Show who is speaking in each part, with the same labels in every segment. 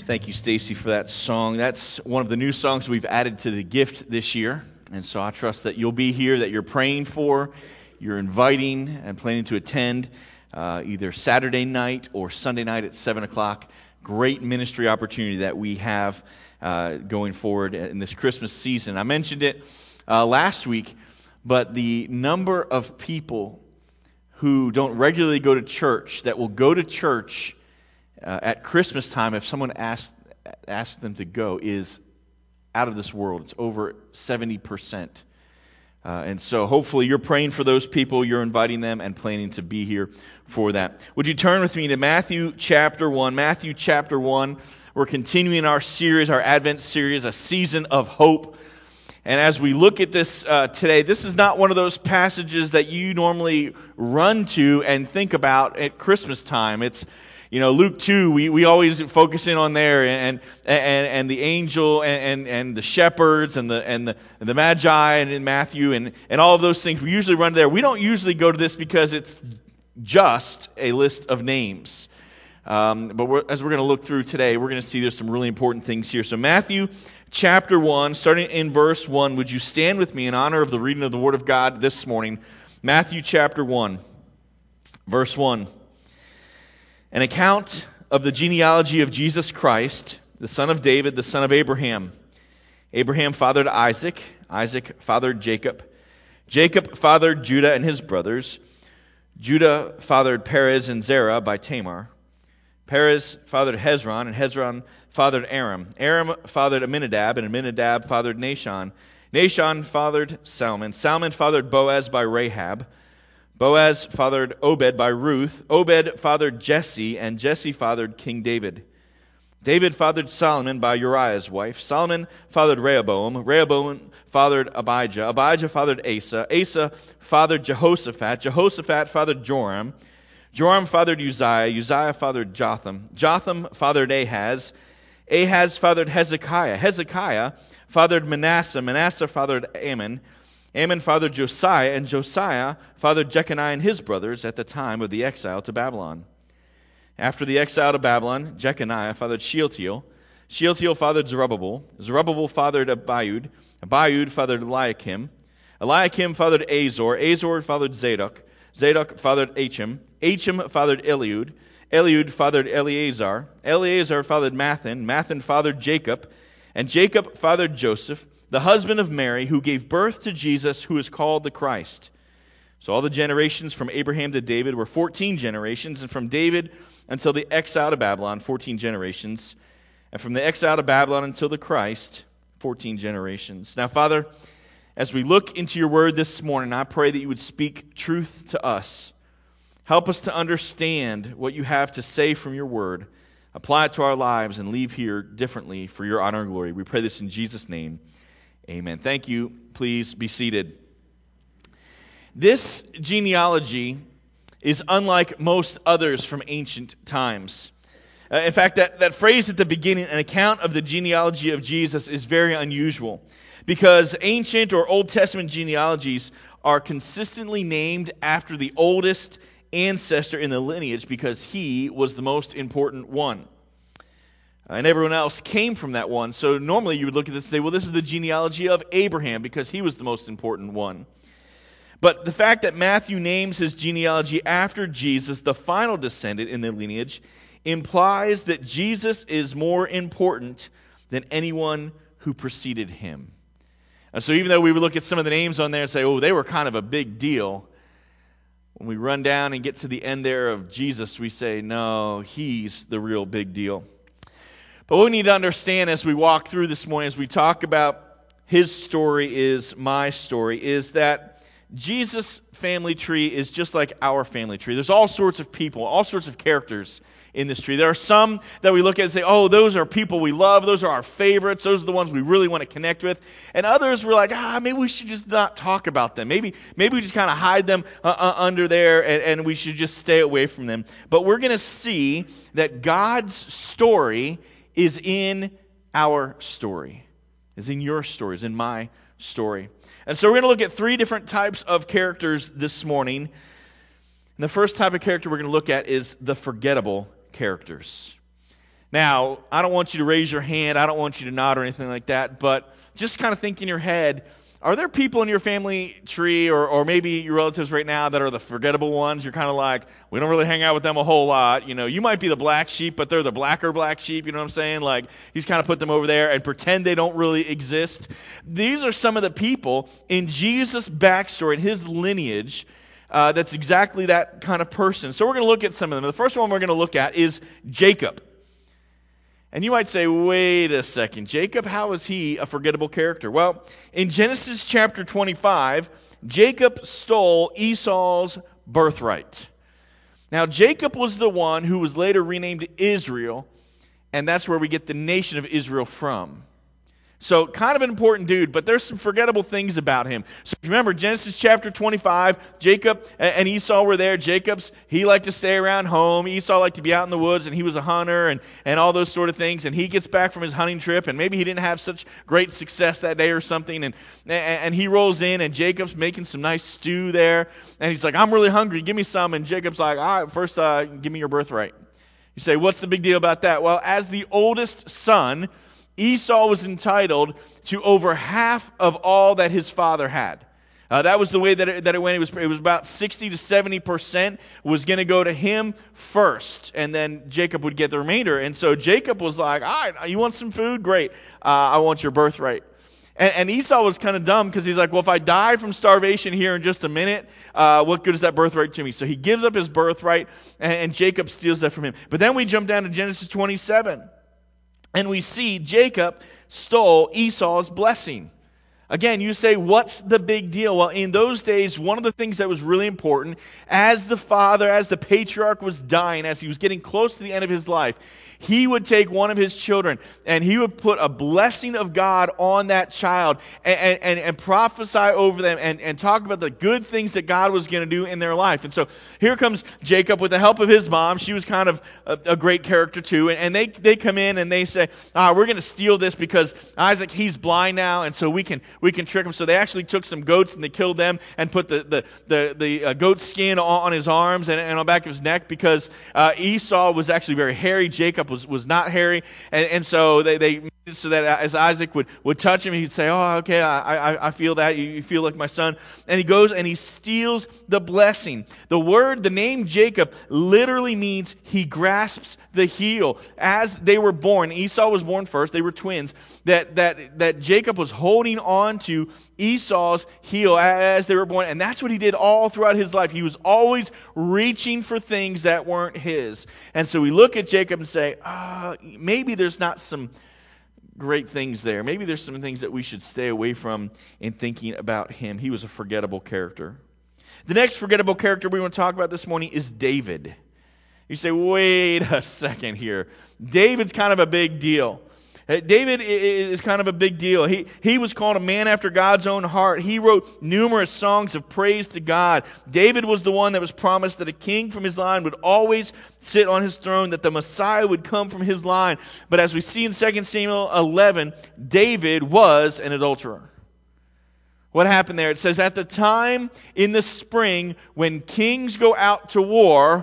Speaker 1: Thank you, Stacy, for that song. That's one of the new songs we've added to the gift this year. And so I trust that you'll be here, that you're praying for, you're inviting and planning to attend either Saturday night or Sunday night at 7 o'clock. Great ministry opportunity that we have going forward in this Christmas season. I mentioned it last week, but the number of people who don't regularly go to church, that will go to church at Christmas time if someone asks them to go, is out of this world. It's over 70%. And so hopefully you're praying for those people, you're inviting them and planning to be here for that. Would you turn with me to Matthew chapter 1? Matthew chapter 1. We're continuing our series, our Advent series, A Season of Hope. And as we look at this today, this is not one of those passages that you normally run to and think about at Christmas time. It's, Luke 2, we always focus in on there, and the angel and the shepherds and the magi, and in Matthew and all of those things. We usually run there. We don't usually go to this because it's just a list of names. But as we're going to look through today, we're going to see there's some really important things here. So Matthew chapter 1, starting in verse 1, would you stand with me in honor of the reading of the Word of God this morning? Matthew chapter 1, verse 1. An account of the genealogy of Jesus Christ, the son of David, the son of Abraham. Abraham fathered Isaac. Isaac fathered Jacob. Jacob fathered Judah and his brothers. Judah fathered Perez and Zerah by Tamar. Perez fathered Hezron, and Hezron fathered Aram. Aram fathered Amminadab, and Amminadab fathered Nahshon. Nahshon fathered Salmon. Salmon fathered Boaz by Rahab. Boaz fathered Obed by Ruth. Obed fathered Jesse, and Jesse fathered King David. David fathered Solomon by Uriah's wife. Solomon fathered Rehoboam. Rehoboam fathered Abijah. Abijah fathered Asa. Asa fathered Jehoshaphat. Jehoshaphat fathered Joram. Joram fathered Uzziah. Uzziah fathered Jotham. Jotham fathered Ahaz. Ahaz fathered Hezekiah. Hezekiah fathered Manasseh. Manasseh fathered Ammon. Ammon fathered Josiah, and Josiah fathered Jeconiah and his brothers at the time of the exile to Babylon. After the exile to Babylon, Jeconiah fathered Shealtiel. Shealtiel fathered Zerubbabel. Zerubbabel fathered Abiud. Abiud fathered Eliakim. Eliakim fathered Azor. Azor fathered Zadok. Zadok fathered Achim. Achim fathered Eliud. Eliud fathered Eleazar. Eleazar fathered Mathan. Mathan fathered Jacob. And Jacob fathered Joseph, the husband of Mary, who gave birth to Jesus, who is called the Christ. So all the generations from Abraham to David were 14 generations, and from David until the exile to Babylon, 14 generations. And from the exile to Babylon until the Christ, 14 generations. Now, Father, as we look into your word this morning, I pray that you would speak truth to us. Help us to understand what you have to say from your word. Apply it to our lives and leave here differently for your honor and glory. We pray this in Jesus' name. Amen. Thank you. Please be seated. This genealogy is unlike most others from ancient times. In fact, that phrase at the beginning, an account of the genealogy of Jesus, is very unusual because ancient or Old Testament genealogies are consistently named after the oldest ancestor in the lineage because he was the most important one. And everyone else came from that one. So normally you would look at this and say, well, this is the genealogy of Abraham because he was the most important one. But the fact that Matthew names his genealogy after Jesus, the final descendant in the lineage, implies that Jesus is more important than anyone who preceded him. And so even though we would look at some of the names on there and say, oh, they were kind of a big deal, when we run down and get to the end there of Jesus, we say, no, he's the real big deal. But what we need to understand as we walk through this morning, as we talk about his story is my story, is that Jesus' family tree is just like our family tree. There's all sorts of people, all sorts of characters in this tree. There are some that we look at and say, oh, those are people we love. Those are our favorites. Those are the ones we really want to connect with. And others we're like, maybe we should just not talk about them. Maybe we just kind of hide them under there and we should just stay away from them. But we're going to see that God's story is in our story, is in your story, is in my story. And so we're going to look at three different types of characters this morning. And the first type of character we're going to look at is the forgettable characters. Now, I don't want you to raise your hand, I don't want you to nod or anything like that, but just kind of think in your head, are there people in your family tree or maybe your relatives right now that are the forgettable ones? You're kind of like, we don't really hang out with them a whole lot. You know, you might be the black sheep, but they're the blacker black sheep, you know what I'm saying? Like, you just kind of put them over there and pretend they don't really exist. These are some of the people in Jesus' backstory, in his lineage, that's exactly that kind of person. So we're going to look at some of them. The first one we're going to look at is Jacob. And you might say, wait a second, Jacob, how is he a forgettable character? Well, in Genesis chapter 25, Jacob stole Esau's birthright. Now, Jacob was the one who was later renamed Israel, and that's where we get the nation of Israel from. So, kind of an important dude, but there's some forgettable things about him. So, if you remember, Genesis chapter 25, Jacob and Esau were there. He liked to stay around home. Esau liked to be out in the woods, and he was a hunter and all those sort of things. And he gets back from his hunting trip, and maybe he didn't have such great success that day or something. And he rolls in, and Jacob's making some nice stew there. And he's like, I'm really hungry. Give me some. And Jacob's like, all right, first give me your birthright. You say, what's the big deal about that? Well, as the oldest son, Esau was entitled to over half of all that his father had. That was the way that it went. It was about 60 to 70% was going to go to him first, and then Jacob would get the remainder. And so Jacob was like, all right, you want some food? Great. I want your birthright. And Esau was kind of dumb because he's like, well, if I die from starvation here in just a minute, what good is that birthright to me? So he gives up his birthright, and Jacob steals that from him. But then we jump down to Genesis 27. And we see Jacob stole Esau's blessing. Again, you say, what's the big deal? Well, in those days, one of the things that was really important, as the father, as the patriarch was dying, as he was getting close to the end of his life, he would take one of his children and he would put a blessing of God on that child and prophesy over them and talk about the good things that God was going to do in their life. And so here comes Jacob with the help of his mom. She was kind of a great character too. And they come in and they say, we're going to steal this because Isaac, he's blind now, and so we can trick him. So they actually took some goats and they killed them and put the goat skin on his arms and on the back of his neck because Esau was actually very hairy. Jacob was not hairy, and so they made it so that as Isaac would touch him, he'd say, oh, okay, I feel that. You feel like my son. And he goes and he steals the blessing. The name Jacob literally means he grasps the heel. As they were born, Esau was born first, they were twins, that Jacob was holding on to Esau's heel as they were born, and that's what he did all throughout his life. He was always reaching for things that weren't his. And so we look at Jacob and say, maybe there's not some great things there. Maybe there's some things that we should stay away from in thinking about him. He was a forgettable character. The next forgettable character we want to talk about this morning is David. You say, wait a second here. David's kind of a big deal. David is kind of a big deal. He was called a man after God's own heart. He wrote numerous songs of praise to God. David was the one that was promised that a king from his line would always sit on his throne, that the Messiah would come from his line. But as we see in 2 Samuel 11, David was an adulterer. What happened there? It says, at the time in the spring when kings go out to war,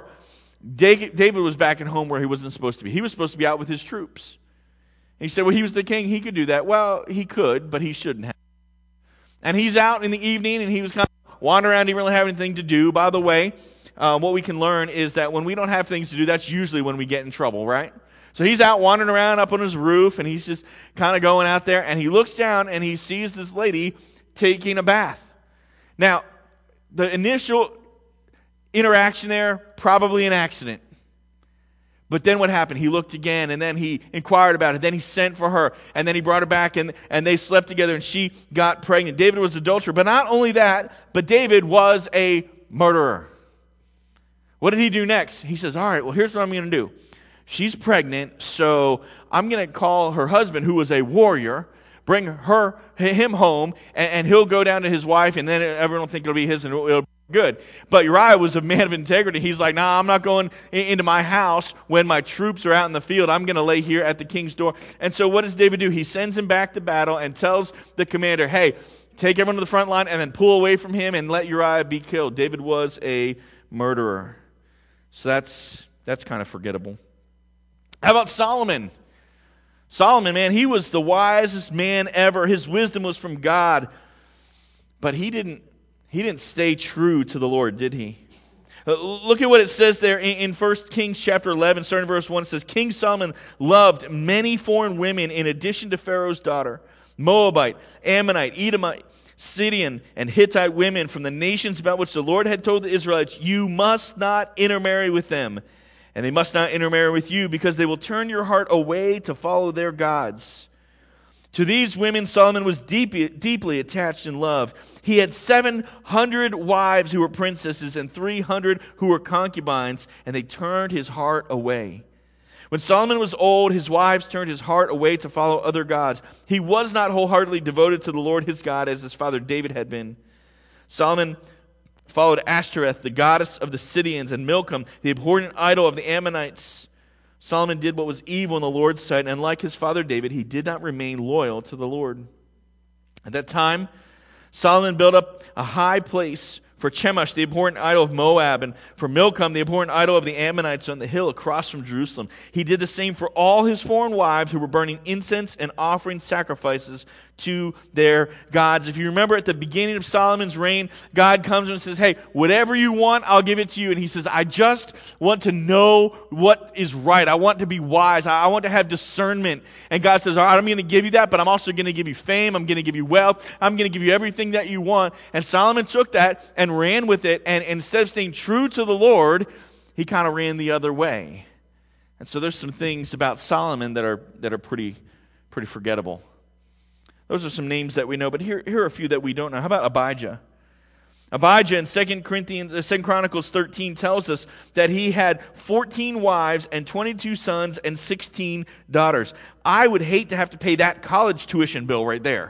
Speaker 1: David was back at home where he wasn't supposed to be. He was supposed to be out with his troops. And he said, well, he was the king. He could do that. Well, he could, but he shouldn't have. And he's out in the evening, and he was kind of wandering around. He didn't really have anything to do. By the way, what we can learn is that when we don't have things to do, that's usually when we get in trouble, right? So he's out wandering around up on his roof, and he's just kind of going out there, and he looks down, and he sees this lady taking a bath. Now, the initial interaction there, probably an accident. But then what happened? He looked again, and then he inquired about it. Then he sent for her, and then he brought her back, and they slept together, and she got pregnant. David was an adulterer. But not only that, but David was a murderer. What did he do next? He says, all right, well, here's what I'm going to do. She's pregnant, so I'm going to call her husband, who was a warrior, bring him home, and he'll go down to his wife, and then everyone will think it'll be his, and it'll be good. But Uriah was a man of integrity. He's like, nah, I'm not going into my house when my troops are out in the field. I'm going to lay here at the king's door. And so what does David do? He sends him back to battle and tells the commander, hey, take everyone to the front line and then pull away from him and let Uriah be killed. David was a murderer. So that's kind of forgettable. How about Solomon? Solomon, man, he was the wisest man ever. His wisdom was from God. But he didn't stay true to the Lord, did he? Look at what it says there in 1 Kings chapter 11, starting in verse 1. It says, King Solomon loved many foreign women in addition to Pharaoh's daughter, Moabite, Ammonite, Edomite, Sidonian, and Hittite women from the nations about which the Lord had told the Israelites, you must not intermarry with them, and they must not intermarry with you, because they will turn your heart away to follow their gods. To these women Solomon was deeply attached in love. He had 700 wives who were princesses and 300 who were concubines, and they turned his heart away. When Solomon was old, his wives turned his heart away to follow other gods. He was not wholeheartedly devoted to the Lord his God as his father David had been. Solomon followed Ashtoreth, the goddess of the Sidonians, and Milcom, the abhorrent idol of the Ammonites. Solomon did what was evil in the Lord's sight, and like his father David, he did not remain loyal to the Lord. At that time, Solomon built up a high place for Chemosh, the abhorrent idol of Moab, and for Milcom, the abhorrent idol of the Ammonites on the hill across from Jerusalem. He did the same for all his foreign wives who were burning incense and offering sacrifices to their gods. If you remember at the beginning of Solomon's reign, God comes and says, hey, whatever you want, I'll give it to you. And he says, I just want to know what is right. I want to be wise. I want to have discernment. And God says, all right, I'm going to give you that, but I'm also going to give you fame. I'm going to give you wealth. I'm going to give you everything that you want. And Solomon took that and ran with it. And instead of staying true to the Lord, he kind of ran the other way. And so there's some things about Solomon that are pretty forgettable. Those are some names that we know, but here are a few that we don't know. How about Abijah? Abijah in 2 Chronicles 13 tells us that he had 14 wives and 22 sons and 16 daughters. I would hate to have to pay that college tuition bill right there.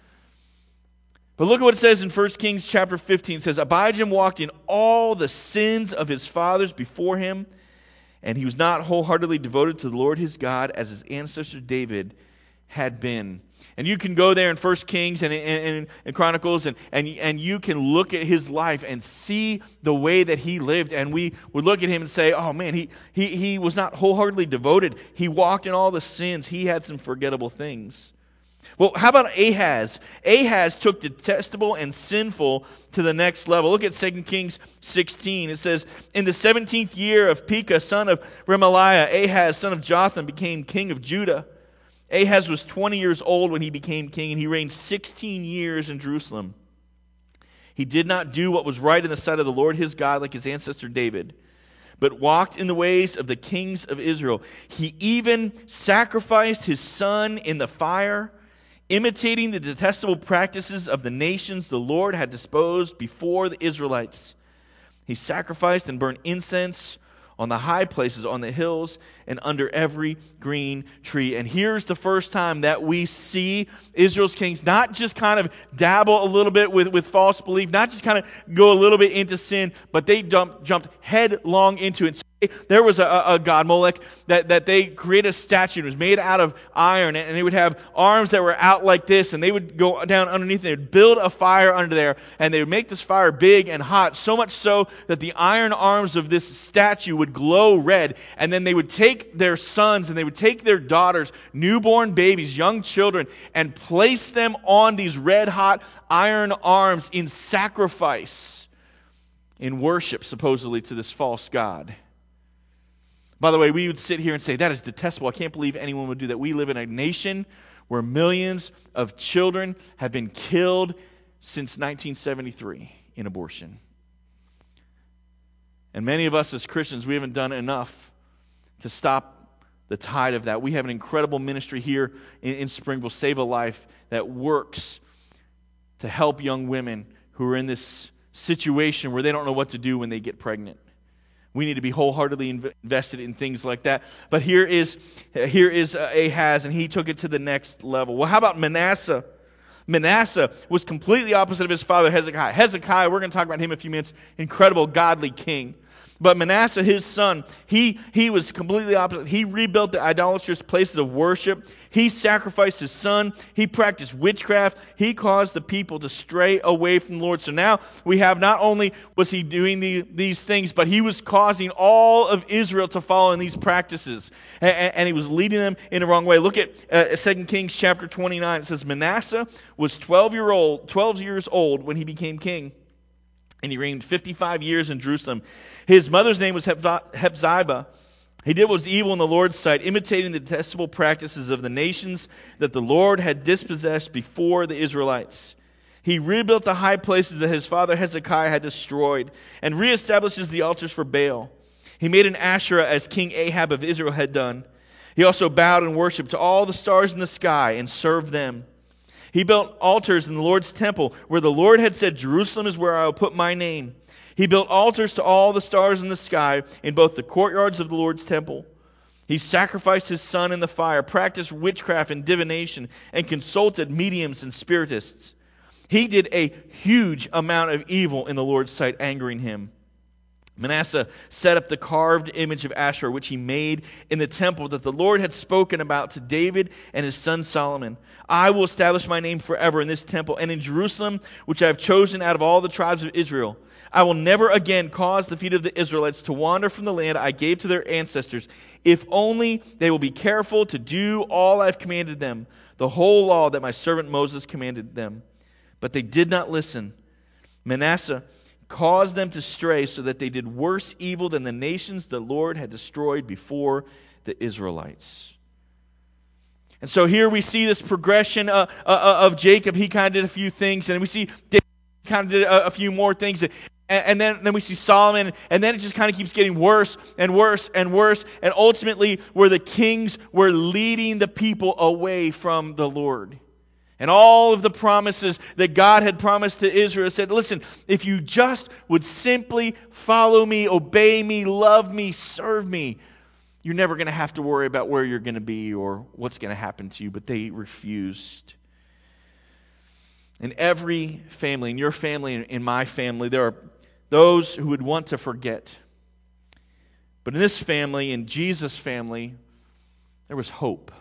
Speaker 1: But look at what it says in 1 Kings chapter 15. It says, Abijah walked in all the sins of his fathers before him, and he was not wholeheartedly devoted to the Lord his God as his ancestor David had been. And you can go there in 1 Kings and Chronicles, and you can look at his life and see the way that he lived. And we would look at him and say, oh man, he was not wholeheartedly devoted. He walked in all the sins. He had some forgettable things. Well, how about Ahaz? Ahaz took detestable and sinful to the next level. Look at 2 Kings 16. It says, in the 17th year of Pekah, son of Remaliah, Ahaz, son of Jotham, became king of Judah. Ahaz was 20 years old when he became king, and he reigned 16 years in Jerusalem. He did not do what was right in the sight of the Lord his God like his ancestor David, but walked in the ways of the kings of Israel. He even sacrificed his son in the fire, imitating the detestable practices of the nations the Lord had disposed before the Israelites. He sacrificed and burned incense on the high places, on the hills, and under every green tree. And here's the first time that we see Israel's kings not just kind of dabble a little bit with false belief, not just kind of go a little bit into sin, but they jumped headlong into it. There was a god, Molech, that they created a statue. It was made out of iron, and they would have arms that were out like this, and they would go down underneath, and they would build a fire under there, and they would make this fire big and hot, so much so that the iron arms of this statue would glow red, and then they would take their sons, and they would take their daughters, newborn babies, young children, and place them on these red-hot iron arms in sacrifice, in worship, supposedly, to this false god. By the way, we would sit here and say, that is detestable. I can't believe anyone would do that. We live in a nation where millions of children have been killed since 1973 in abortion. And many of us as Christians, we haven't done enough to stop the tide of that. We have an incredible ministry here in Springville, Save a Life, that works to help young women who are in this situation where they don't know what to do when they get pregnant. We need to be wholeheartedly invested in things like that. But here is Ahaz, and he took it to the next level. Well, how about Manasseh? Manasseh was completely opposite of his father Hezekiah. Hezekiah, we're going to talk about him in a few minutes, incredible godly king. But Manasseh, his son, he was completely opposite. He rebuilt the idolatrous places of worship. He sacrificed his son. He practiced witchcraft. He caused the people to stray away from the Lord. So now we have, not only was he doing these things, but he was causing all of Israel to follow in these practices. And he was leading them in the wrong way. Look at 2 Kings chapter 29. It says, Manasseh was 12 years old when he became king. And he reigned 55 years in Jerusalem. His mother's name was Hephzibah. He did what was evil in the Lord's sight, imitating the detestable practices of the nations that the Lord had dispossessed before the Israelites. He rebuilt the high places that his father Hezekiah had destroyed, and reestablishes the altars for Baal. He made an Asherah as King Ahab of Israel had done. He also bowed and worshipped to all the stars in the sky and served them. He built altars in the Lord's temple, where the Lord had said, Jerusalem is where I will put my name. He built altars to all the stars in the sky in both the courtyards of the Lord's temple. He sacrificed his son in the fire, practiced witchcraft and divination, and consulted mediums and spiritists. He did a huge amount of evil in the Lord's sight, angering him. Manasseh set up the carved image of Asherah, which he made in the temple that the Lord had spoken about to David and his son Solomon. I will establish my name forever in this temple and in Jerusalem, which I have chosen out of all the tribes of Israel. I will never again cause the feet of the Israelites to wander from the land I gave to their ancestors, if only they will be careful to do all I have commanded them, the whole law that my servant Moses commanded them. But they did not listen. Manasseh caused them to stray so that they did worse evil than the nations the Lord had destroyed before the Israelites. And so here we see this progression of Jacob. He kind of did a few things, and we see David kind of did a few more things. And then we see Solomon, and then it just kind of keeps getting worse and worse and worse. And ultimately, where the kings were leading the people away from the Lord. And all of the promises that God had promised to Israel said, listen, if you just would simply follow me, obey me, love me, serve me, you're never going to have to worry about where you're going to be or what's going to happen to you. But they refused. In every family, in your family, in my family, there are those who would want to forget. But in this family, in Jesus' family, there was hope.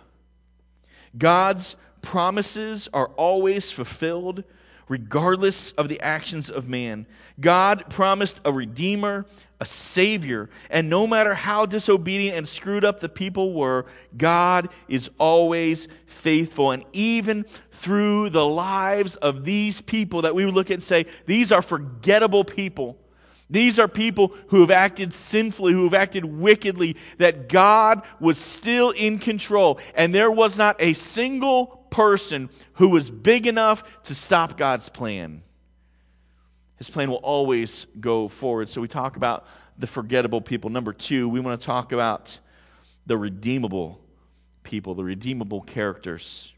Speaker 1: God's promises are always fulfilled regardless of the actions of man. God promised a Redeemer, a Savior, and no matter how disobedient and screwed up the people were, God is always faithful. And even through the lives of these people that we would look at and say, these are forgettable people. These are people who have acted sinfully, who have acted wickedly, that God was still in control. And there was not a single person who was big enough to stop God's plan. His plan will always go forward. So we talk about the forgettable people. Number 2, we want to talk about the redeemable people, the redeemable characters.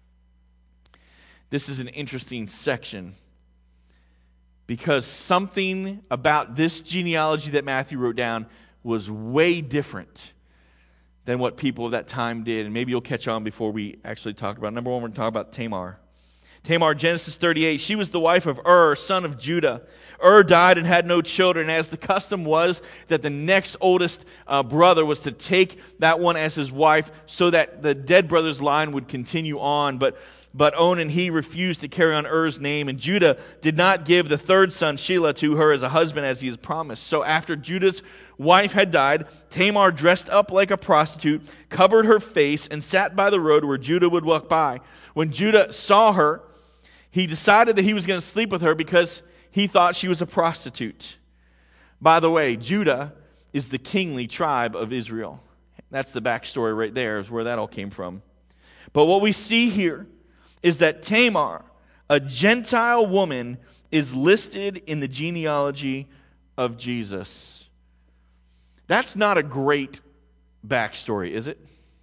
Speaker 1: This is an interesting section because something about this genealogy that Matthew wrote down was way different than what people of that time did. And maybe you'll catch on before we actually talk about it. Number 1, we're going to talk about Tamar. Tamar, Genesis 38, she was the wife of son of Judah. Died and had no children, as the custom was that the next oldest brother was to take that one as his wife so that the dead brother's line would continue on. But Onan, he refused to carry on name, and Judah did not give the third son, Shelah, to her as a husband as he had promised. So after Judah's wife had died, Tamar dressed up like a prostitute, covered her face, and sat by the road where Judah would walk by. When Judah saw her, he decided that he was going to sleep with her because he thought she was a prostitute. By the way, Judah is the kingly tribe of Israel. That's the backstory right there, is where that all came from. But what we see here is that Tamar, a Gentile woman, is listed in the genealogy of Jesus. That's not a great backstory, is it?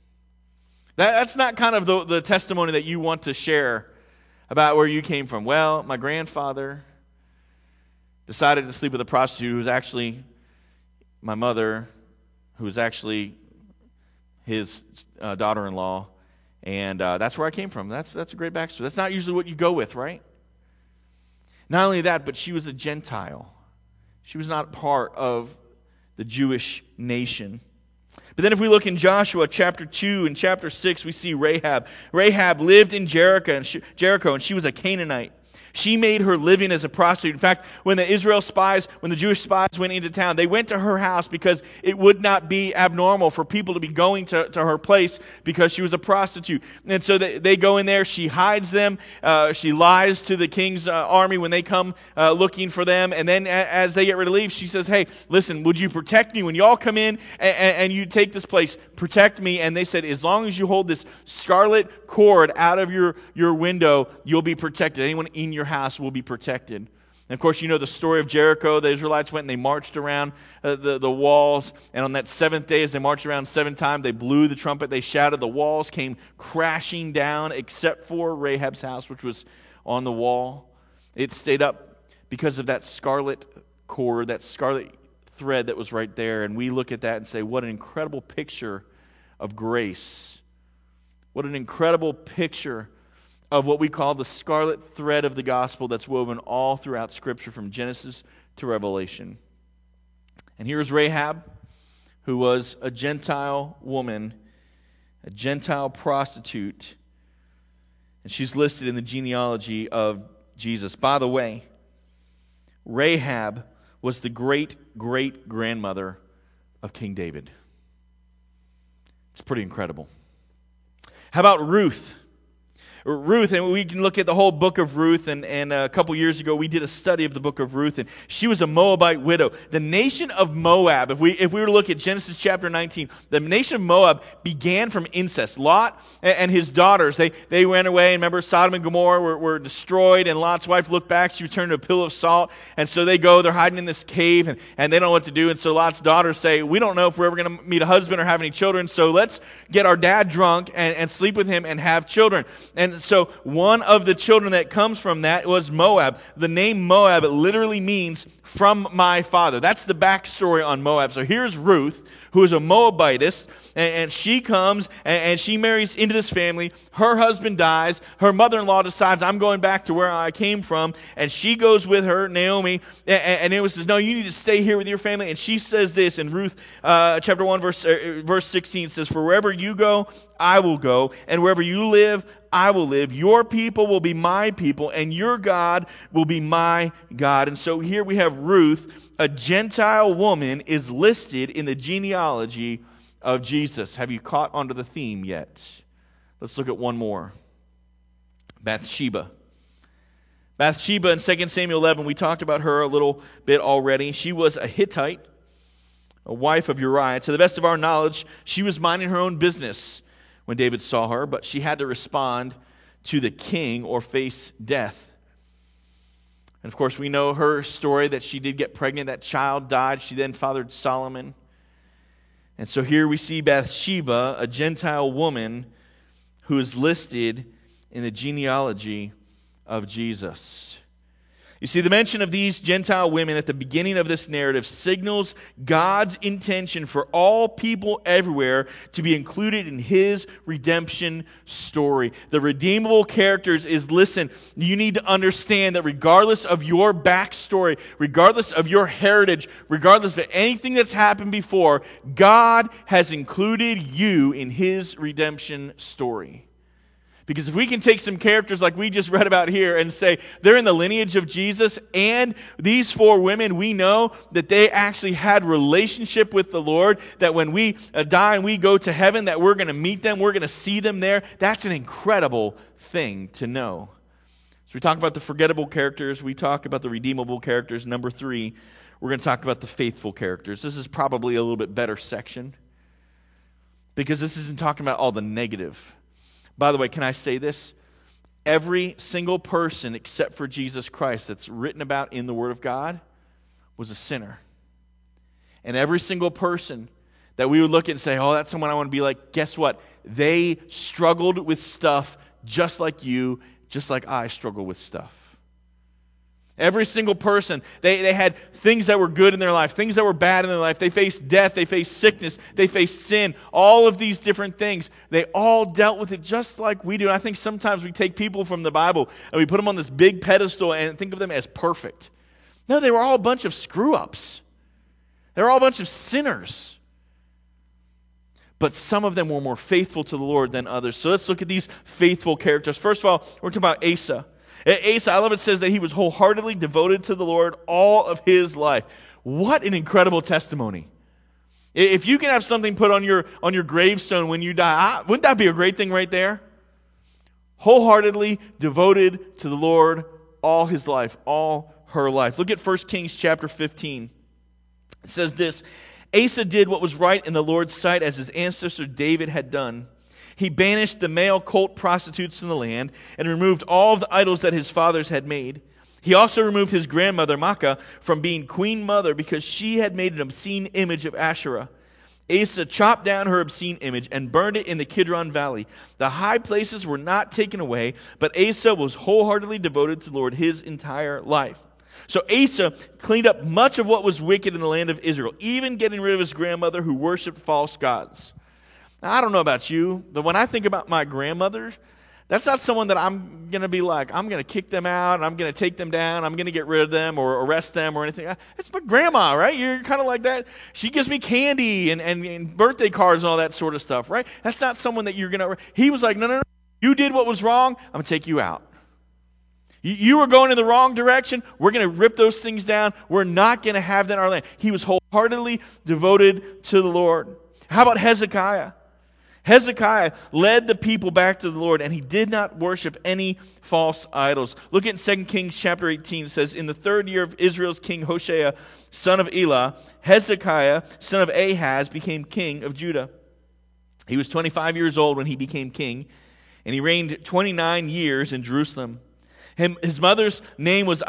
Speaker 1: That's not kind of the testimony that you want to share about where you came from. Well, my grandfather decided to sleep with a prostitute who was actually my mother, who was actually his daughter-in-law, and that's where I came from. That's a great backstory. That's not usually what you go with, right? Not only that, but she was a Gentile. She was not part of the Jewish nation. But then if we look in Joshua chapter 2 and chapter 6, we see Rahab. Rahab lived in Jericho, and she was a Canaanite. She made her living as a prostitute. In fact, when the Jewish spies went into town, they went to her house because it would not be abnormal for people to be going to her place because she was a prostitute. And so they go in there, she hides them, she lies to the king's army when they come looking for them, and then as they get ready to leave, she says, hey, listen, would you protect me? When y'all come in and you take this place, protect me. And they said, as long as you hold this scarlet cord out of your window, you'll be protected. Anyone in your house will be protected. And of course, you know the story of Jericho. The Israelites went and they marched around the walls. And on that seventh day, as they marched around 7 times, they blew the trumpet, they shouted. The walls came crashing down except for Rahab's house, which was on the wall. It stayed up because of that scarlet cord, that scarlet thread that was right there. And we look at that and say, what an incredible picture of grace. What an incredible picture of what we call the scarlet thread of the gospel that's woven all throughout Scripture from Genesis to Revelation. And here's Rahab, who was a Gentile woman, a Gentile prostitute, and she's listed in the genealogy of Jesus. By the way, Rahab was the great-great-grandmother of King David. It's pretty incredible. How about Ruth? Ruth, and we can look at the whole book of Ruth, and a couple years ago we did a study of the book of Ruth, and she was a Moabite widow. The nation of Moab, if we were to look at Genesis chapter 19, the nation of Moab began from incest. Lot and his daughters, they went away, and remember Sodom and Gomorrah were destroyed, and Lot's wife looked back, she was turned into a pillar of salt, and so they're hiding in this cave, and they don't know what to do, and so Lot's daughters say, we don't know if we're ever going to meet a husband or have any children, so let's get our dad drunk and sleep with him and have children. And so one of the children that comes from that was Moab. The name Moab literally means from my father. That's the backstory on Moab. So here's Ruth, who is a Moabitess, and she comes and she marries into this family. Her husband dies. Her mother-in-law decides, I'm going back to where I came from, and she goes with her, Naomi, and Naomi says, no, you need to stay here with your family. And she says this in Ruth chapter 1, verse 16, says, for wherever you go, I will go, and wherever you live, I will live. Your people will be my people, and your God will be my God. And so here we have Ruth, a Gentile woman, is listed in the genealogy of Jesus. Have you caught onto the theme yet? Let's look at one more. Bathsheba. Bathsheba in 2 Samuel 11, we talked about her a little bit already. She was a Hittite, a wife of Uriah. To the best of our knowledge, she was minding her own business when David saw her, but she had to respond to the king or face death. And of course, we know her story that she did get pregnant. That child died. She then fathered Solomon. And so here we see Bathsheba, a Gentile woman, who is listed in the genealogy of Jesus. You see, the mention of these Gentile women at the beginning of this narrative signals God's intention for all people everywhere to be included in His redemption story. The redeemable characters is, listen, you need to understand that regardless of your backstory, regardless of your heritage, regardless of anything that's happened before, God has included you in His redemption story. Because if we can take some characters like we just read about here and say they're in the lineage of Jesus, and these 4 women, we know that they actually had relationship with the Lord, that when we die and we go to heaven, that we're going to meet them, we're going to see them there. That's an incredible thing to know. So we talk about the forgettable characters, we talk about the redeemable characters. Number 3, we're going to talk about the faithful characters. This is probably a little bit better section, because this isn't talking about all the negative. By the way, can I say this? Every single person except for Jesus Christ that's written about in the Word of God was a sinner. And every single person that we would look at and say, oh, that's someone I want to be like, guess what? They struggled with stuff just like you, just like I struggle with stuff. Every single person, they had things that were good in their life, things that were bad in their life. They faced death, they faced sickness, they faced sin, all of these different things. They all dealt with it just like we do. And I think sometimes we take people from the Bible and we put them on this big pedestal and think of them as perfect. No, they were all a bunch of screw-ups. They're all a bunch of sinners. But some of them were more faithful to the Lord than others. So let's look at these faithful characters. First of all, we're talking about Asa. Asa, I love it, says that he was wholeheartedly devoted to the Lord all of his life. What an incredible testimony. If you can have something put on your gravestone when you die, wouldn't that be a great thing right there? Wholeheartedly devoted to the Lord all his life, all her life. Look at 1 Kings chapter 15. It says this, Asa did what was right in the Lord's sight as his ancestor David had done. He banished the male cult prostitutes from the land and removed all of the idols that his fathers had made. He also removed his grandmother Maacah from being queen mother because she had made an obscene image of Asherah. Asa chopped down her obscene image and burned it in the Kidron Valley. The high places were not taken away, but Asa was wholeheartedly devoted to the Lord his entire life. So Asa cleaned up much of what was wicked in the land of Israel, even getting rid of his grandmother who worshipped false gods. Now, I don't know about you, but when I think about my grandmother, that's not someone that I'm going to be like, I'm going to kick them out, and I'm going to take them down, I'm going to get rid of them or arrest them or anything. It's my grandma, right? You're kind of like that. She gives me candy and birthday cards and all that sort of stuff, right? That's not someone that you're going to... He was like, no. You did what was wrong, I'm going to take you out. You were going in the wrong direction. We're going to rip those things down. We're not going to have that in our land. He was wholeheartedly devoted to the Lord. How about Hezekiah? Hezekiah led the people back to the Lord, and he did not worship any false idols. Look at 2 Kings chapter 18. It says, in the 3rd year of Israel's king Hoshea, son of Elah, Hezekiah, son of Ahaz, became king of Judah. He was 25 years old when he became king, and he reigned 29 years in Jerusalem. His mother's name was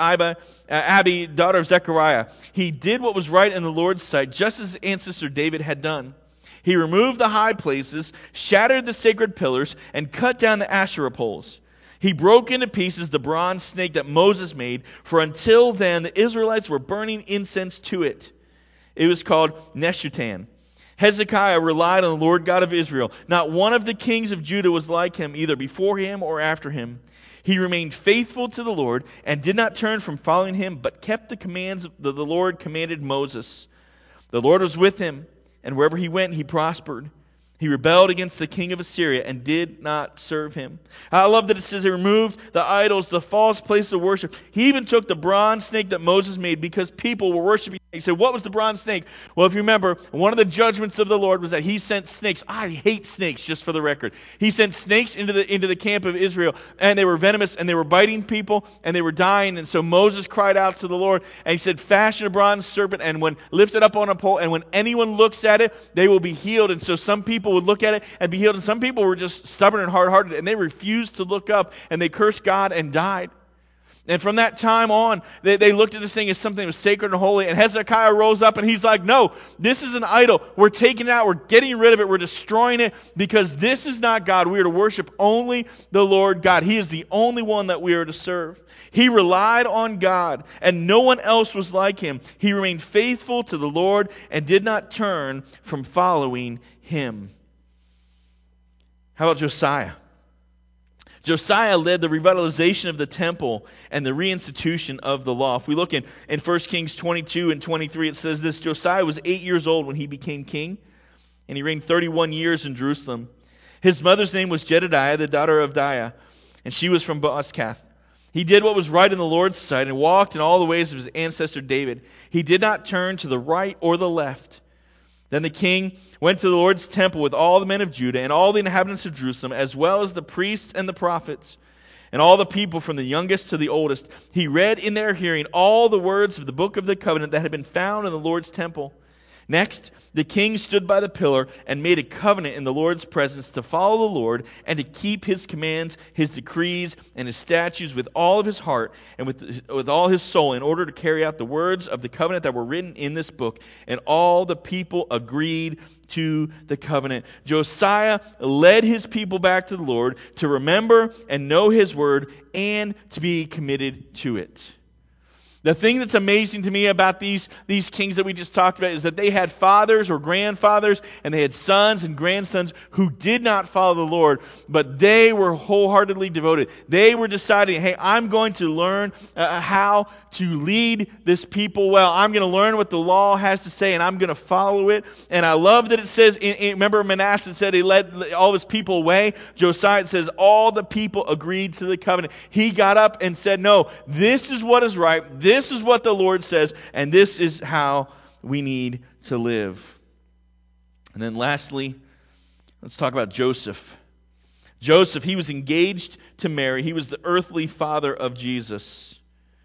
Speaker 1: Abi, daughter of Zechariah. He did what was right in the Lord's sight, just as his ancestor David had done. He removed the high places, shattered the sacred pillars, and cut down the Asherah poles. He broke into pieces the bronze snake that Moses made, for until then the Israelites were burning incense to it. It was called Neshutan. Hezekiah relied on the Lord God of Israel. Not one of the kings of Judah was like him, either before him or after him. He remained faithful to the Lord and did not turn from following him, but kept the commands that the Lord commanded Moses. The Lord was with him, and wherever he went, he prospered. He rebelled against the king of Assyria and did not serve him. I love that it says he removed the idols, the false places of worship. He even took the bronze snake that Moses made because people were worshiping. He said, what was the bronze snake? Well, if you remember, one of the judgments of the Lord was that he sent snakes. I hate snakes, just for the record. He sent snakes into the camp of Israel, and they were venomous, and they were biting people, and they were dying. And so Moses cried out to the Lord, and he said, fashion a bronze serpent, and when lifted up on a pole, and when anyone looks at it, they will be healed. And so some people would look at it and be healed, and some people were just stubborn and hard-hearted, and they refused to look up, and they cursed God and died. And from that time on, they looked at this thing as something that was sacred and holy. And Hezekiah rose up and he's like, no, this is an idol. We're taking it out. We're getting rid of it. We're destroying it because this is not God. We are to worship only the Lord God. He is the only one that we are to serve. He relied on God and no one else was like him. He remained faithful to the Lord and did not turn from following him. How about Josiah? Josiah led the revitalization of the temple and the reinstitution of the law. If we look in 1 Kings 22 and 23, it says this, Josiah was 8 years old when he became king, and he reigned 31 years in Jerusalem. His mother's name was Jedidiah, the daughter of Diah, and she was from Bozkath. He did what was right in the Lord's sight and walked in all the ways of his ancestor David. He did not turn to the right or the left. Then the king went to the Lord's temple with all the men of Judah and all the inhabitants of Jerusalem, as well as the priests and the prophets, and all the people from the youngest to the oldest. He read in their hearing all the words of the book of the covenant that had been found in the Lord's temple. Next, the king stood by the pillar and made a covenant in the Lord's presence to follow the Lord and to keep his commands, his decrees, and his statutes with all of his heart and with all his soul in order to carry out the words of the covenant that were written in this book. And all the people agreed to the covenant. Josiah led his people back to the Lord to remember and know his word and to be committed to it. The thing that's amazing to me about these kings that we just talked about is that they had fathers or grandfathers, and they had sons and grandsons who did not follow the Lord, but they were wholeheartedly devoted. They were deciding, hey, I'm going to learn how to lead this people well. I'm going to learn what the law has to say, and I'm going to follow it. And I love that it says, remember Manasseh said he led all his people away? Josiah, it says all the people agreed to the covenant. He got up and said, no, this is what is right. This is what the Lord says, and this is how we need to live. And then lastly, let's talk about Joseph. Joseph, he was engaged to Mary. He was the earthly father of Jesus.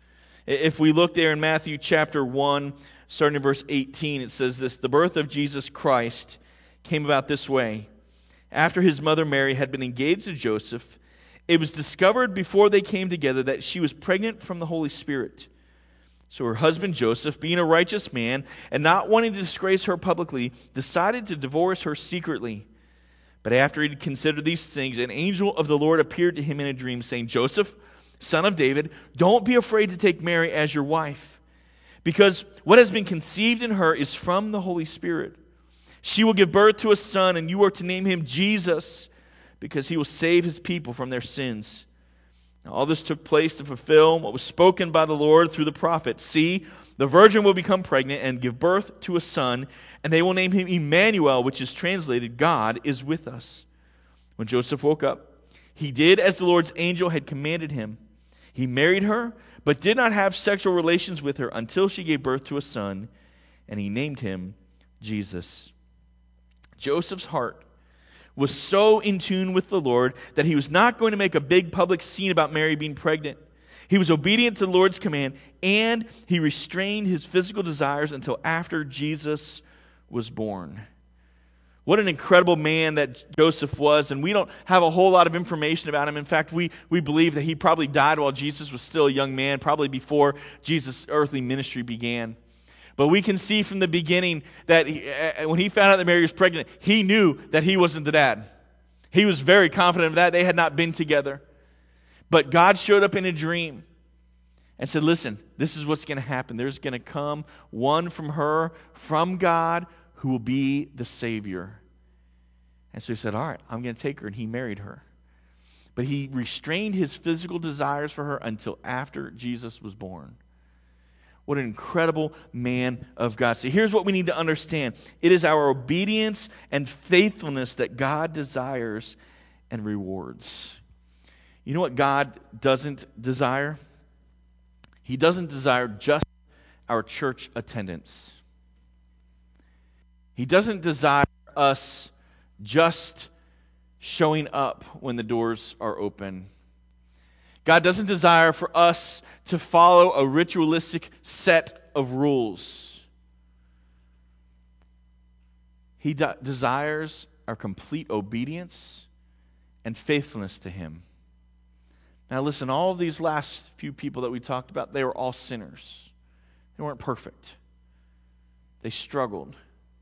Speaker 1: If we look there in Matthew chapter 1, starting in verse 18, it says this: the birth of Jesus Christ came about this way. After his mother Mary had been engaged to Joseph, it was discovered before they came together that she was pregnant from the Holy Spirit. So her husband Joseph, being a righteous man and not wanting to disgrace her publicly, decided to divorce her secretly. But after he had considered these things, an angel of the Lord appeared to him in a dream, saying, Joseph, son of David, don't be afraid to take Mary as your wife, because what has been conceived in her is from the Holy Spirit. She will give birth to a son, and you are to name him Jesus, because he will save his people from their sins. Now, all this took place to fulfill what was spoken by the Lord through the prophet. See, the virgin will become pregnant and give birth to a son, and they will name him Emmanuel, which is translated, God is with us. When Joseph woke up, he did as the Lord's angel had commanded him. He married her, but did not have sexual relations with her until she gave birth to a son, and he named him Jesus. Joseph's heart was so in tune with the Lord that he was not going to make a big public scene about Mary being pregnant. He was obedient to the Lord's command, and he restrained his physical desires until after Jesus was born. What an incredible man that Joseph was, and we don't have a whole lot of information about him. In fact, we believe that he probably died while Jesus was still a young man, probably before Jesus' earthly ministry began. But we can see from the beginning that when he found out that Mary was pregnant, he knew that he wasn't the dad. He was very confident of that. They had not been together. But God showed up in a dream and said, listen, this is what's going to happen. There's going to come one from her, from God, who will be the Savior. And so he said, all right, I'm going to take her. And he married her. But he restrained his physical desires for her until after Jesus was born. What an incredible man of God. See, here's what we need to understand. It is our obedience and faithfulness that God desires and rewards. You know what God doesn't desire? He doesn't desire just our church attendance. He doesn't desire us just showing up when the doors are open. God doesn't desire for us to follow a ritualistic set of rules. He desires our complete obedience and faithfulness to Him. Now listen, all of these last few people that we talked about, they were all sinners. They weren't perfect. They struggled.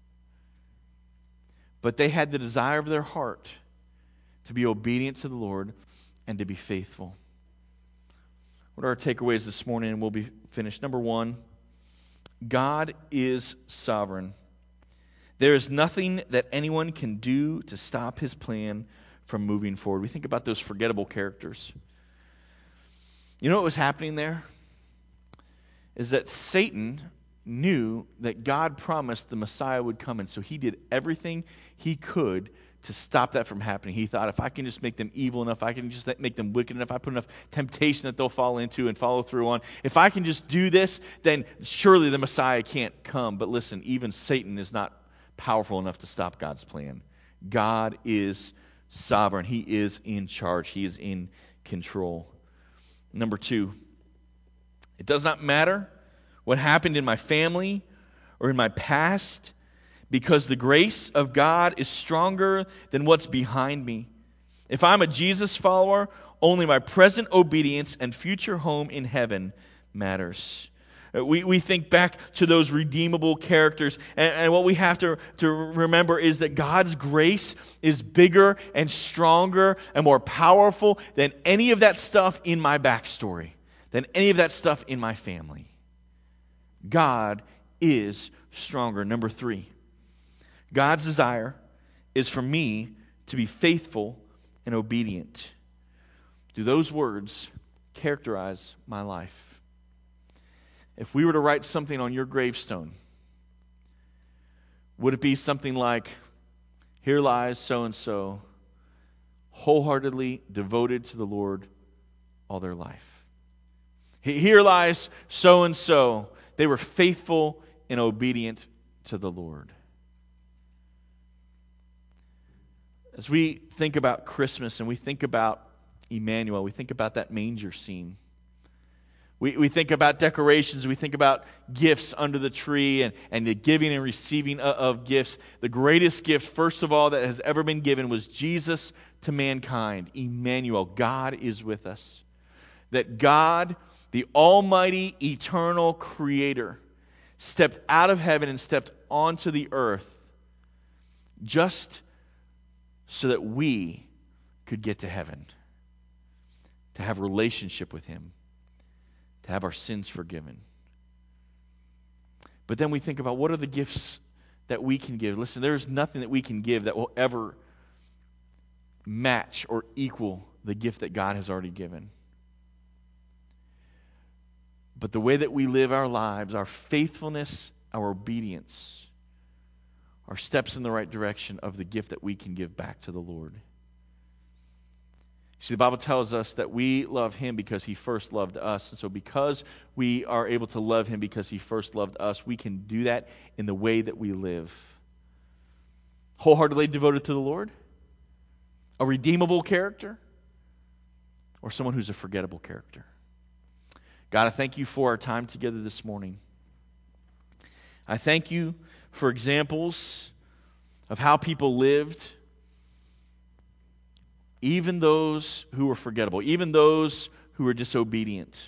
Speaker 1: But they had the desire of their heart to be obedient to the Lord and to be faithful. What are our takeaways this morning? And we'll be finished. Number one, God is sovereign. There is nothing that anyone can do to stop His plan from moving forward. We think about those forgettable characters. You know what was happening there? Is that Satan knew that God promised the Messiah would come, and so he did everything he could to stop that from happening. He thought, if I can just make them evil enough, I can just make them wicked enough, I put enough temptation that they'll fall into and follow through on. If I can just do this, then surely the Messiah can't come. But listen, even Satan is not powerful enough to stop God's plan. God is sovereign. He is in charge. He is in control. Number two, it does not matter what happened in my family or in my past, because the grace of God is stronger than what's behind me. If I'm a Jesus follower, only my present obedience and future home in heaven matters. We think back to those redeemable characters, and what we have to remember is that God's grace is bigger and stronger and more powerful than any of that stuff in my backstory, than any of that stuff in my family. God is stronger. Number 3, God's desire is for me to be faithful and obedient. Do those words characterize my life? If we were to write something on your gravestone, would it be something like, here lies so-and-so, wholeheartedly devoted to the Lord all their life? Here lies so-and-so, they were faithful and obedient to the Lord. As we think about Christmas and we think about Emmanuel, we think about that manger scene. We think about decorations, we think about gifts under the tree and the giving and receiving of gifts. The greatest gift, first of all, that has ever been given was Jesus to mankind. Emmanuel, God is with us. That God, the almighty, eternal creator, stepped out of heaven and stepped onto the earth just so that we could get to heaven, to have relationship with him, to have our sins forgiven. But then we think about, what are the gifts that we can give? Listen, there's nothing that we can give that will ever match or equal the gift that God has already given. But the way that we live our lives, our faithfulness, our obedience, are steps in the right direction of the gift that we can give back to the Lord. See, the Bible tells us that we love him because he first loved us. And so because we are able to love him because he first loved us, we can do that in the way that we live. Wholeheartedly devoted to the Lord? A redeemable character? Or someone who's a forgettable character? God, I thank you for our time together this morning. I thank you for examples of how people lived, even those who were forgettable, even those who were disobedient.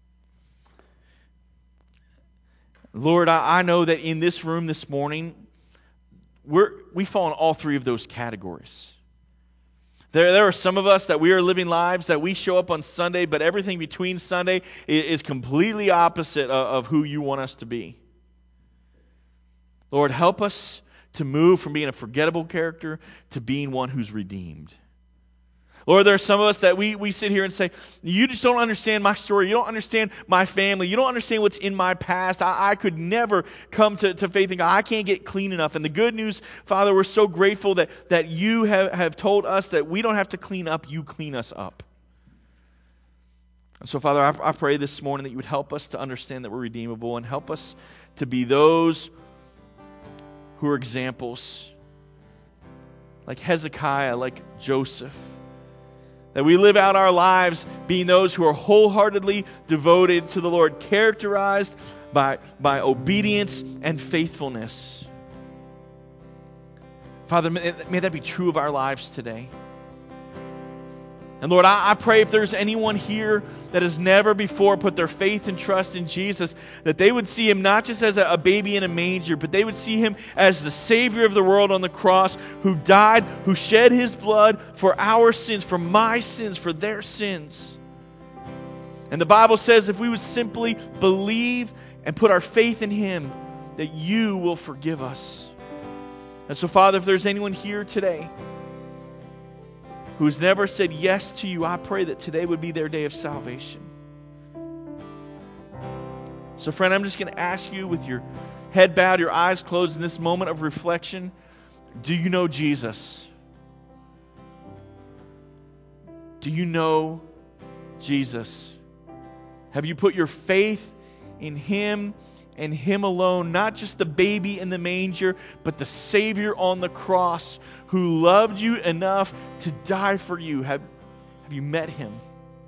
Speaker 1: Lord, I know that in this room this morning, we fall in all 3 of those categories. There are some of us that we are living lives that we show up on Sunday, but everything between Sunday is completely opposite of who you want us to be. Lord, help us to move from being a forgettable character to being one who's redeemed. Lord, there are some of us that we sit here and say, you just don't understand my story. You don't understand my family. You don't understand what's in my past. I could never come to faith in God. I can't get clean enough. And the good news, Father, we're so grateful that you have told us that we don't have to clean up. You clean us up. And so, Father, I pray this morning that you would help us to understand that we're redeemable and help us to be those who are examples, like Hezekiah, like Joseph. That we live out our lives being those who are wholeheartedly devoted to the Lord, characterized by obedience and faithfulness. Father, may that be true of our lives today. And Lord, I pray if there's anyone here that has never before put their faith and trust in Jesus, that they would see him not just as a baby in a manger, but they would see him as the Savior of the world on the cross, who died, who shed his blood for our sins, for my sins, for their sins. And the Bible says if we would simply believe and put our faith in him, that you will forgive us. And so, Father, if there's anyone here today who's never said yes to you, I pray that today would be their day of salvation. So, friend, I'm just going to ask you, with your head bowed, your eyes closed, in this moment of reflection, do you know Jesus? Do you know Jesus? Have you put your faith in him and him alone, not just the baby in the manger, but the Savior on the cross who loved you enough to die for you? Have you met him?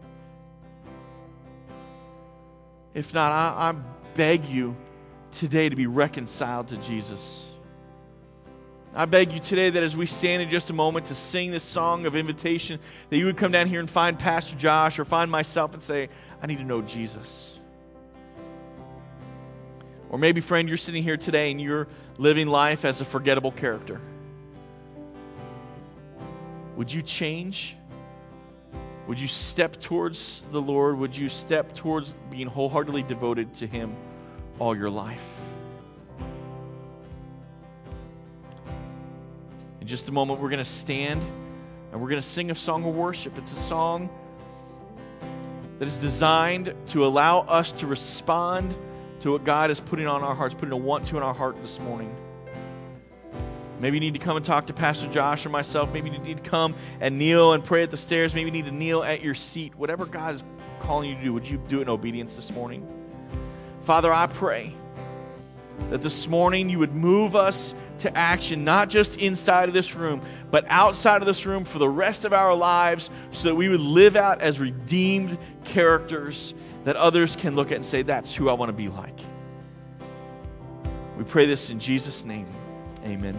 Speaker 1: If not, I beg you today to be reconciled to Jesus. I beg you today that as we stand in just a moment to sing this song of invitation, that you would come down here and find Pastor Josh or find myself and say, I need to know Jesus. Or maybe, friend, you're sitting here today and you're living life as a forgettable character. Would you change? Would you step towards the Lord? Would you step towards being wholeheartedly devoted to him all your life. In just a moment, we're going to stand and we're going to sing a song of worship. It's a song that is designed to allow us to respond to what God is putting on our hearts, putting a want to in our heart this morning. Maybe you need to come and talk to Pastor Josh or myself. Maybe you need to come and kneel and pray at the stairs. Maybe you need to kneel at your seat. Whatever God is calling you to do, would you do it in obedience this morning? Father, I pray that this morning you would move us to action, not just inside of this room, but outside of this room for the rest of our lives, so that we would live out as redeemed characters that others can look at and say, that's who I want to be like. We pray this in Jesus' name. Amen.